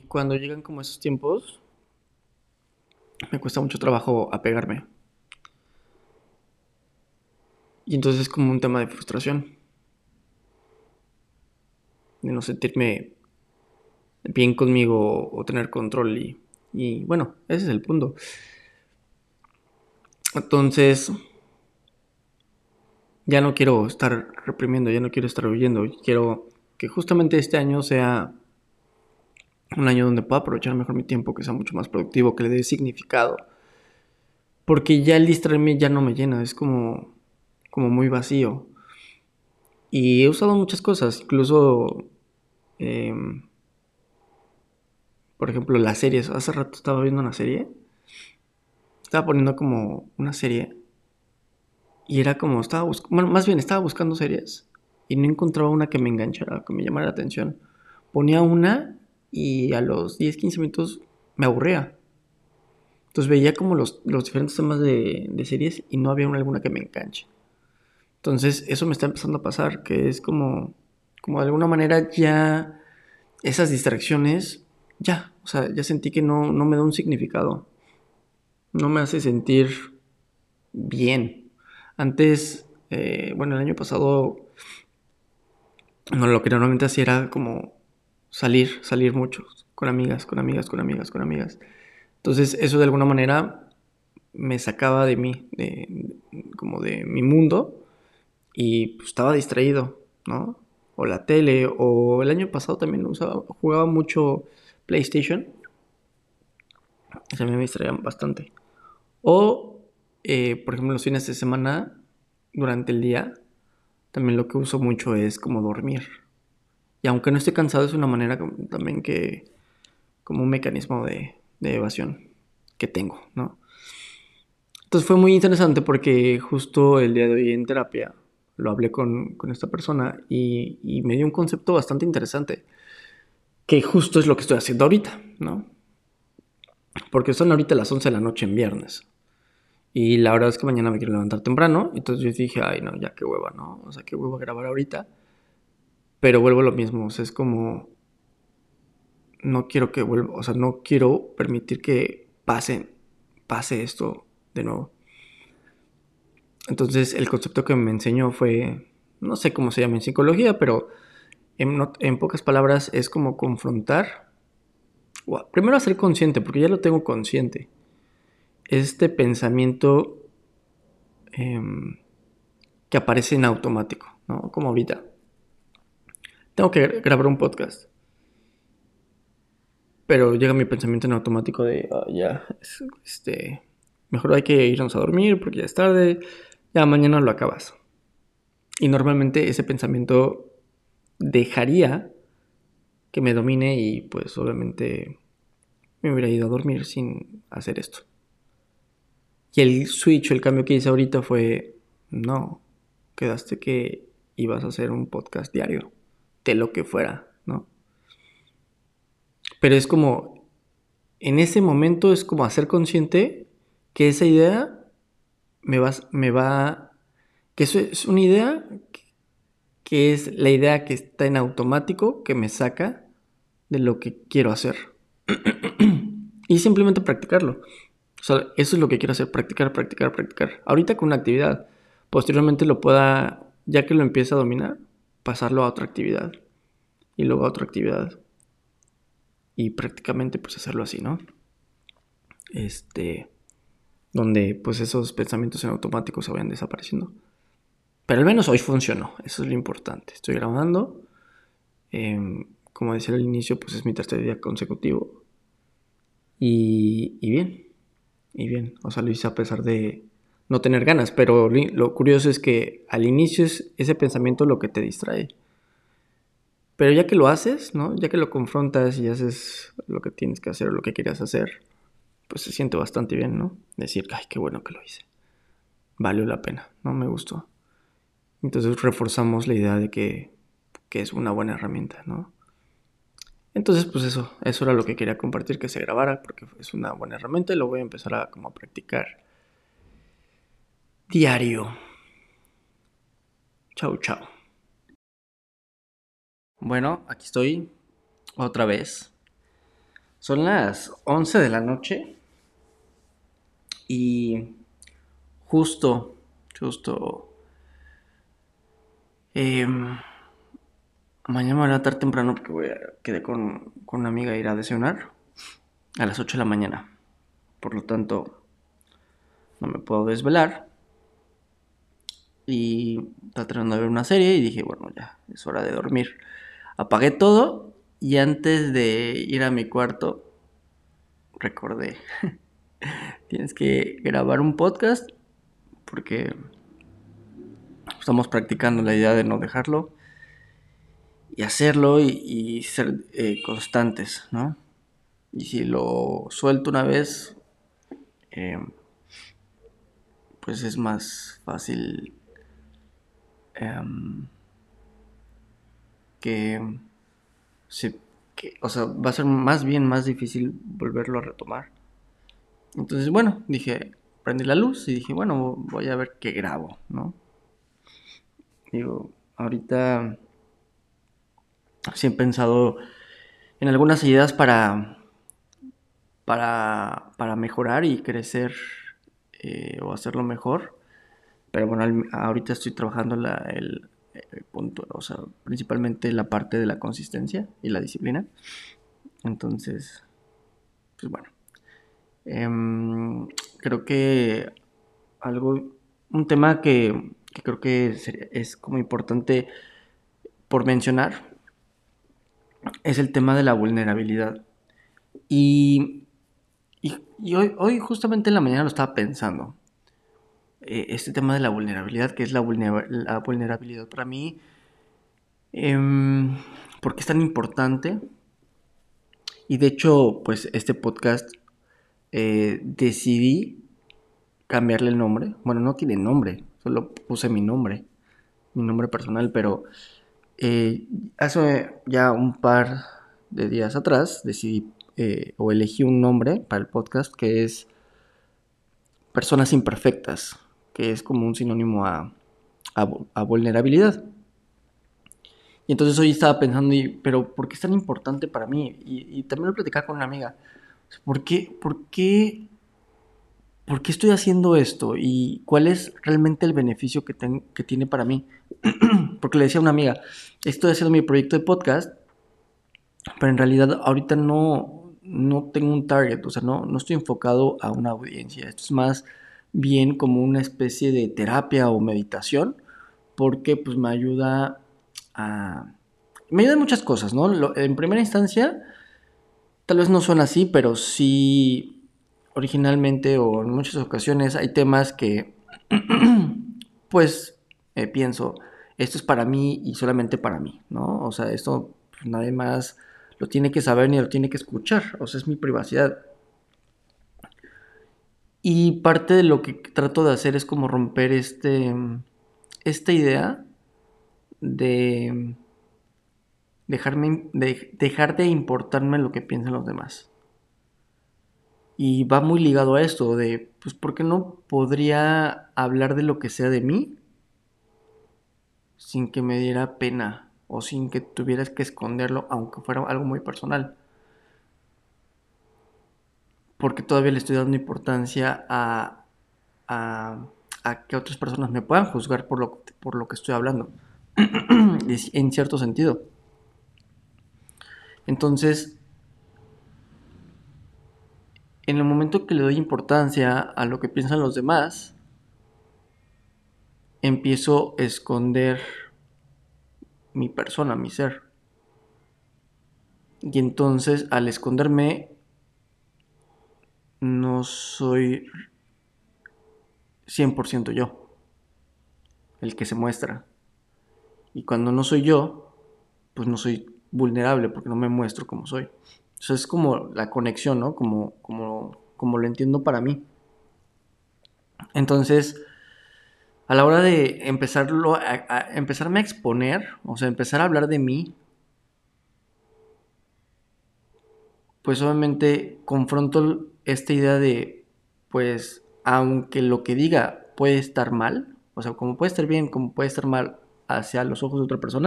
cuando llegan como esos tiempos, me cuesta mucho trabajo apegarme. Y entonces es como un tema de frustración, de no sentirme bien conmigo o tener control. Y bueno, ese es el punto. Entonces, ya no quiero estar reprimiendo, ya no quiero estar huyendo. Quiero que justamente este año sea un año donde pueda aprovechar mejor mi tiempo, que sea mucho más productivo, que le dé significado. Porque ya el distraerme ya no me llena, es como muy vacío. Y he usado muchas cosas, incluso, eh, por ejemplo, las series. Hace rato estaba viendo una serie, estaba poniendo como una serie y era como, bueno, más bien estaba buscando series y no encontraba una que me enganchara, que me llamara la atención. Ponía una y a los 10 15 minutos me aburría. Entonces veía como los diferentes temas de series y no había alguna que me enganche. Entonces eso me está empezando a pasar, que es como de alguna manera ya esas distracciones, ya, o sea, ya sentí que no me da un significado, no me hace sentir bien. Antes, bueno, el año pasado, no, lo que normalmente hacía era como salir mucho, con amigas, con amigas, con amigas, con amigas. Entonces eso de alguna manera me sacaba de mí, como de mi mundo, y pues, estaba distraído, ¿no? O la tele, o el año pasado también jugaba mucho PlayStation, y también me distraía bastante. O, por ejemplo, los fines de semana, durante el día, también lo que uso mucho es como dormir. Y aunque no esté cansado, es una manera también como un mecanismo de evasión que tengo, ¿no? Entonces fue muy interesante porque justo el día de hoy en terapia lo hablé con esta persona y me dio un concepto bastante interesante, que justo es lo que estoy haciendo ahorita, ¿no? Porque son ahorita las 11 de la noche en viernes. Y la verdad es que mañana me quiero levantar temprano. Entonces yo dije, ay, no, ya qué hueva, ¿no? O sea, qué hueva grabar ahorita. Pero vuelvo a lo mismo. O sea, es como, no quiero que vuelva, o sea, no quiero permitir que pase esto de nuevo. Entonces el concepto que me enseñó fue, no sé cómo se llama en psicología, pero en pocas palabras es como confrontar. Primero hacer consciente, porque ya lo tengo consciente. Este pensamiento eh, que aparece en automático, ¿no? Como ahorita. Tengo que grabar un podcast. Pero llega mi pensamiento en automático de, ya, mejor hay que irnos a dormir porque ya es tarde, ya mañana lo acabas. Y normalmente ese pensamiento dejaría que me domine y pues obviamente me hubiera ido a dormir sin hacer esto. Y el switch, el cambio que hice ahorita fue, no, quedaste que ibas a hacer un podcast diario, de lo que fuera, ¿no? Pero es como, en ese momento es como hacer consciente que esa idea me va, que eso es una idea que es la idea que está en automático, que me saca de lo que quiero hacer. Y simplemente practicarlo. O sea, eso es lo que quiero hacer, practicar, practicar, practicar. Ahorita con una actividad. Posteriormente lo pueda, ya que lo empiece a dominar, pasarlo a otra actividad. Y luego a otra actividad. Y prácticamente pues hacerlo así, ¿no? Este, donde pues esos pensamientos en automático se vayan desapareciendo. Pero al menos hoy funcionó, eso es lo importante. Estoy grabando, como decía al inicio, pues es mi tercer día consecutivo. Y bien, y bien. O sea, lo hice a pesar de no tener ganas, pero lo curioso es que al inicio es ese pensamiento lo que te distrae. Pero ya que lo haces, ¿no? Ya que lo confrontas y haces lo que tienes que hacer o lo que querías hacer, pues se siente bastante bien, ¿no? Decir, ay, qué bueno que lo hice. Valió la pena, ¿no? Me gustó. Entonces reforzamos la idea de que es una buena herramienta, ¿no? Entonces, pues eso era lo que quería compartir, que se grabara, porque es una buena herramienta y lo voy a empezar a como a practicar diario. Chau, chau. Bueno, aquí estoy otra vez. Son las 11 de la noche y justo, justo, mañana me voy a levantar temprano porque quedé con una amiga a ir a desayunar a las 8 de la mañana. Por lo tanto, no me puedo desvelar. Y estaba tratando de ver una serie y dije, bueno, ya, es hora de dormir. Apagué todo y antes de ir a mi cuarto, recordé, tienes que grabar un podcast porque estamos practicando la idea de no dejarlo y hacerlo y ser constantes, ¿no? Y si lo suelto una vez, eh, pues es más fácil em, que, se, o sea, va a ser más bien más difícil volverlo a retomar. Entonces, bueno, dije, prendí la luz y dije, bueno, voy a ver qué grabo, ¿no? Digo, ahorita sí he pensado en algunas ideas para mejorar y crecer o hacerlo mejor. Pero bueno, ahorita estoy trabajando el punto, o sea, principalmente la parte de la consistencia y la disciplina. Entonces, pues bueno. Creo que un tema que creo que es como importante por mencionar es el tema de la vulnerabilidad. Y, y hoy justamente en la mañana lo estaba pensando. Este tema de la vulnerabilidad, que es la vulnerabilidad para mí, ¿por qué es tan importante? Y de hecho, pues este podcast decidí cambiarle el nombre. Bueno, no tiene nombre, solo puse mi nombre personal, pero hace ya un par de días atrás decidí o elegí un nombre para el podcast que es Personas Imperfectas, que es como un sinónimo a vulnerabilidad. Y entonces hoy estaba pensando, pero ¿por qué es tan importante para mí? Y también lo platicaba con una amiga. ¿Por qué estoy haciendo esto? ¿Y cuál es realmente el beneficio que tiene para mí? Porque le decía a una amiga, estoy haciendo mi proyecto de podcast, pero en realidad ahorita no tengo un target, o sea, no estoy enfocado a una audiencia. Esto es más bien como una especie de terapia o meditación, porque pues me ayuda a... Me ayuda en muchas cosas, ¿no? En primera instancia, tal vez no suena así, pero sí originalmente o en muchas ocasiones hay temas que pues pienso, esto es para mí y solamente para mí, ¿no? O sea, esto pues, nadie más lo tiene que saber ni lo tiene que escuchar, o sea, es mi privacidad. Y parte de lo que trato de hacer es como romper esta idea de dejar de importarme lo que piensan los demás. Y va muy ligado a esto de, pues, ¿por qué no podría hablar de lo que sea de mí sin que me diera pena o sin que tuvieras que esconderlo, aunque fuera algo muy personal? Porque todavía le estoy dando importancia a, a que otras personas me puedan juzgar por lo que estoy hablando, en cierto sentido. Entonces, en el momento que le doy importancia a lo que piensan los demás, empiezo a esconder mi persona, mi ser. Y entonces, al esconderme, no soy 100% yo, el que se muestra. Y cuando no soy yo, pues no soy vulnerable porque no me muestro como soy. O sea, es como la conexión, ¿no? Como lo entiendo para mí. Entonces, a la hora de empezarme a exponer, o sea, empezar a hablar de mí, pues obviamente confronto esta idea de, pues, aunque lo que diga puede estar mal, o sea, como puede estar bien, como puede estar mal hacia los ojos de otra persona,